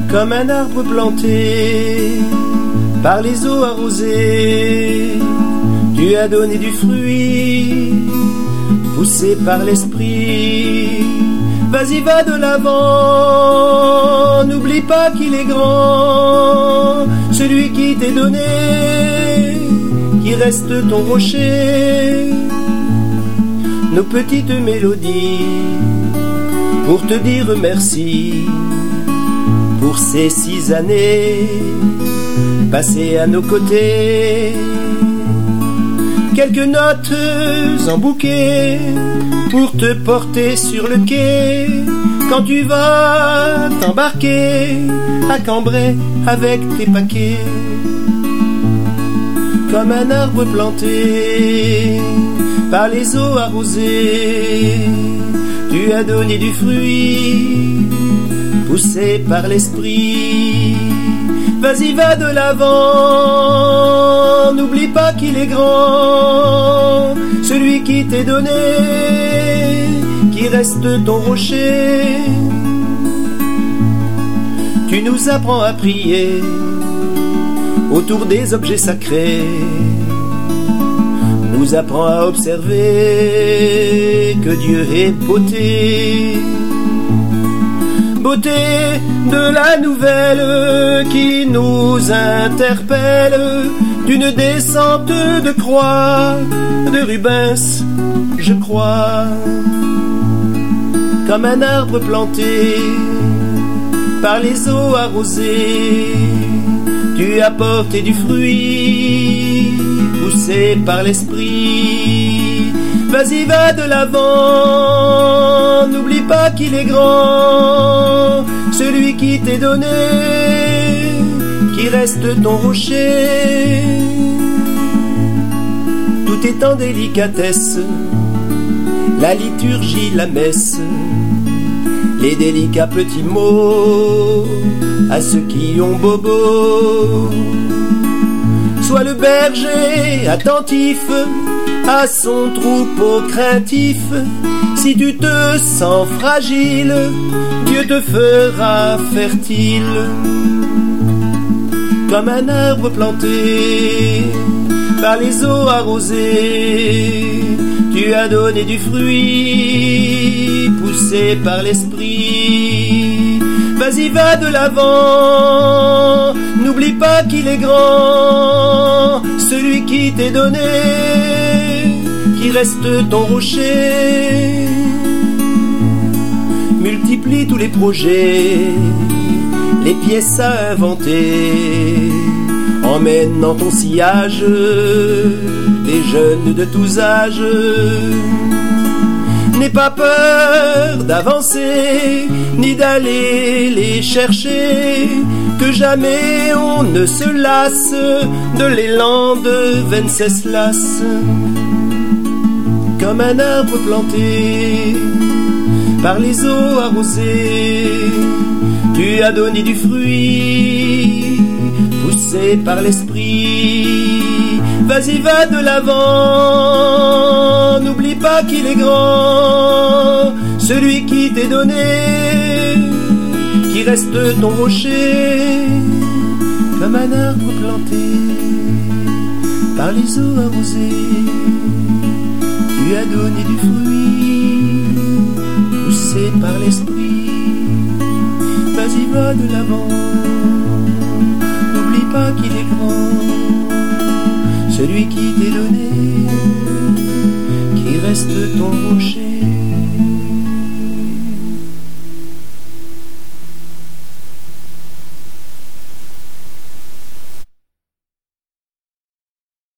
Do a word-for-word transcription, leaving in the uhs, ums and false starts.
comme un arbre planté par les eaux arrosées. Tu as donné du fruit, poussé par l'esprit. Vas-y, va de l'avant, n'oublie pas qu'il est grand, celui qui t'est donné, qui reste ton rocher. Nos petites mélodies pour te dire merci pour ces six années passées à nos côtés. Quelques notes en bouquet pour te porter sur le quai quand tu vas t'embarquer à Cambrai avec tes paquets. Comme un arbre planté par les eaux arrosées, tu as donné du fruit poussé par l'esprit. Vas-y, va de l'avant, n'oublie pas qu'il est grand, celui qui t'est donné, qui reste ton rocher. Tu nous apprends à prier autour des objets sacrés, nous apprends à observer que Dieu est beauté. Beauté de la nouvelle qui nous interpelle, d'une descente de croix de Rubens, je crois. Comme un arbre planté par les eaux arrosées, tu as porté du fruit poussé par l'esprit. Vas-y, va de l'avant, n'oublie pas qu'il est grand, celui qui t'est donné, qui reste ton rocher. Tout est en délicatesse, la liturgie, la messe, les délicats petits mots à ceux qui ont bobo. Sois le berger attentif à son troupeau craintif. Si tu te sens fragile, Dieu te fera fertile. Comme un arbre planté par les eaux arrosées, tu as donné du fruit poussé par l'esprit. Vas-y, va de l'avant, n'oublie pas qu'il est grand, celui qui t'est donné, qui reste ton rocher. Multiplie tous les projets, les pièces à inventer, emmène dans ton sillage des jeunes de tous âges. N'aie pas peur d'avancer, ni d'aller les chercher, que jamais on ne se lasse de l'élan de Venceslas. Comme un arbre planté par les eaux arrosées, tu as donné du fruit poussé par l'esprit. Vas-y, va de l'avant, n'oublie pas qu'il est grand, celui qui t'est donné, qui reste ton rocher. Comme un arbre planté par les eaux arrosées, tu as donné du fruit poussé par l'esprit. Vas-y, va de l'avant, n'oublie pas qu'il est grand, celui qui t'est donné,